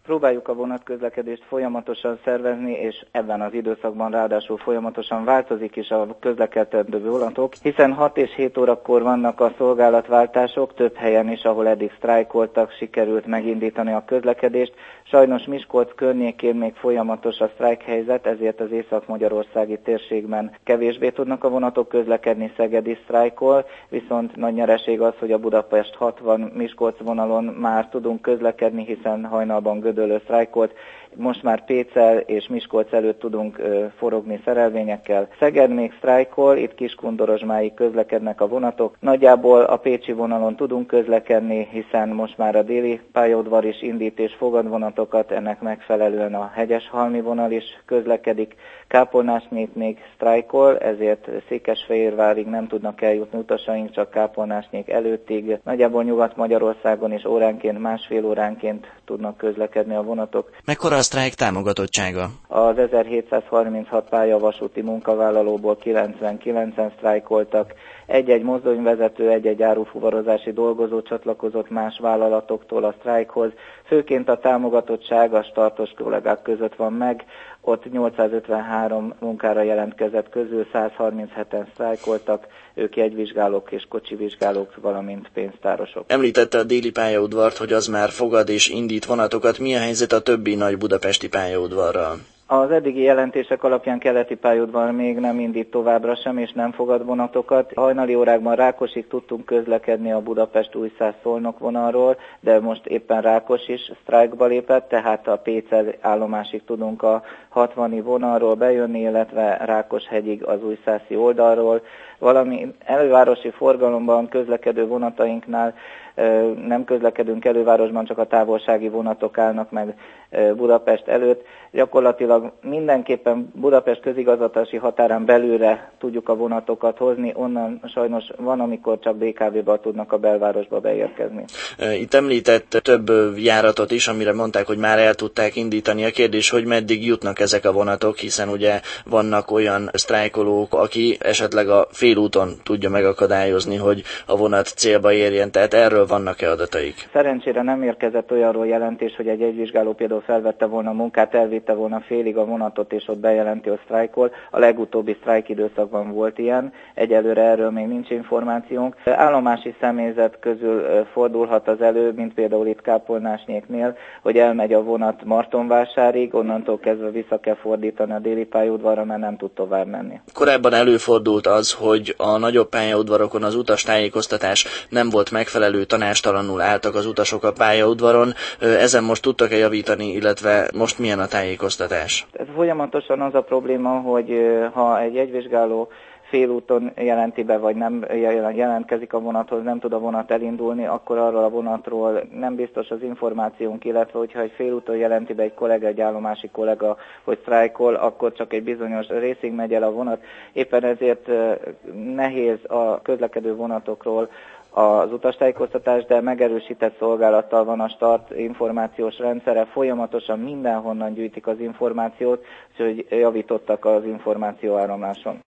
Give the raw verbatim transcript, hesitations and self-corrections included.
Próbáljuk a vonatközlekedést folyamatosan szervezni, és ebben az időszakban ráadásul folyamatosan változik is a közlekedő vonatok, hiszen hat és hét órakor vannak a szolgálatváltások, több helyen is, ahol eddig sztrájkoltak, sikerült megindítani a közlekedést. Sajnos Miskolc környékén még folyamatos a sztrájkhelyzet, ezért az észak-magyarországi térségben kevésbé tudnak a vonatok közlekedni, Szeged is sztrájkol, viszont nagy nyereség az, hogy a Budapest hatvan Miskolc vonalon már tudunk közlekedni, hiszen hajnalban Gödöllő sztrájkolt. Most már Pécel és Miskolc előtt tudunk ö, forogni szerelvényekkel. Szeged még sztrájkol, itt Kiskun-Dorozsmáig közlekednek a vonatok. Nagyjából a pécsi vonalon tudunk közlekedni, hiszen most már a déli pályaudvar is indít és fogad vonatokat, ennek megfelelően a Hegyeshalmi vonal is közlekedik. Kápolnásnyét még sztrájkol, ezért Székesfehérvárig nem tudnak eljutni utasaink, csak Kápolnásnyék előttig. Nagyjából Nyugat-Magyarországon is óránként, másfél óránként tudnak közlekedni a vonatok. Mekkora a sztrájk támogatottsága? Az ezerhétszázharminchat pályavasúti munkavállalóból kilencvenkilencen sztrájkoltak, egy-egy mozdonyvezető, egy-egy árufuvarozási dolgozó csatlakozott más vállalatoktól a sztrájkhoz. Főként a támogatottság a startos kollégák között van meg, ott nyolcszázötvenhárom munkára jelentkezett közül százharmincheten sztrájkoltak, ők jegyvizsgálók és kocsivizsgálók, valamint pénztárosok. Említette a déli pályaudvart, hogy az már fogad és indít vonatokat. Mi a helyzet a többi nagy budapesti pályaudvarral? Az eddigi jelentések alapján keleti pályaudvar még nem indít továbbra sem, és nem fogad vonatokat. Hajnali órákban Rákosig tudtunk közlekedni a Budapest-Újszász-Szolnok vonalról, de most éppen Rákos is sztrájkba lépett, tehát a Pécel állomásig tudunk a hatvani vonalról bejönni, illetve Rákoshegyig az újszászi oldalról. Valami elővárosi forgalomban közlekedő vonatainknál nem közlekedünk elővárosban, csak a távolsági vonatok állnak meg Budapest előtt. Gyakorlatilag mindenképpen Budapest közigazgatási határán belülre tudjuk a vonatokat hozni, onnan sajnos van, amikor csak bé ká vé-vel tudnak a belvárosba beérkezni. Itt említett több járatot is, amire mondták, hogy már el tudták indítani. A kérdés, hogy meddig jutnak ezek a vonatok, hiszen ugye vannak olyan sztrájkolók, aki esetleg a félúton tudja megakadályozni, hogy a vonat célba érjen, tehát erről vannak-e adataik? Szerencsére nem érkezett olyanról jelentés, hogy egy jegyvizsgáló például felvette volna a munkát, elvitte volna félig a vonatot, és ott bejelenti, hogy sztrájkol. A legutóbbi sztrájk időszakban volt ilyen, egyelőre erről még nincs információnk. Állomási személyzet közül fordulhat az elő, mint például itt Kápolnásnyéknél, hogy elmegy a vonat Martonvásárig, onnantól kezdve vissza kell fordítani a déli pályaudvarra, mert nem tud tovább menni. Korábban előfordult az, hogy a nagyobb pályaudvarokon az utastájékoztatás nem volt megfelelő, tanástalanul álltak az utasok a pályaudvaron. Ezen most tudtak-e javítani, illetve most milyen a tájékoztatás? Ez folyamatosan az a probléma, hogy ha egy jegyvizsgáló félúton jelenti be, vagy nem jelentkezik a vonathoz, nem tud a vonat elindulni, akkor arról a vonatról nem biztos az információnk, illetve hogyha egy félúton jelenti be egy kollega, egy állomási kollega, hogy sztrájkol, akkor csak egy bizonyos részig megy el a vonat. Éppen ezért nehéz a közlekedő vonatokról az utastájékoztatás, de megerősített szolgálattal van a Start információs rendszere, folyamatosan mindenhonnan gyűjtik az információt, úgyhogy javítottak az információáramláson.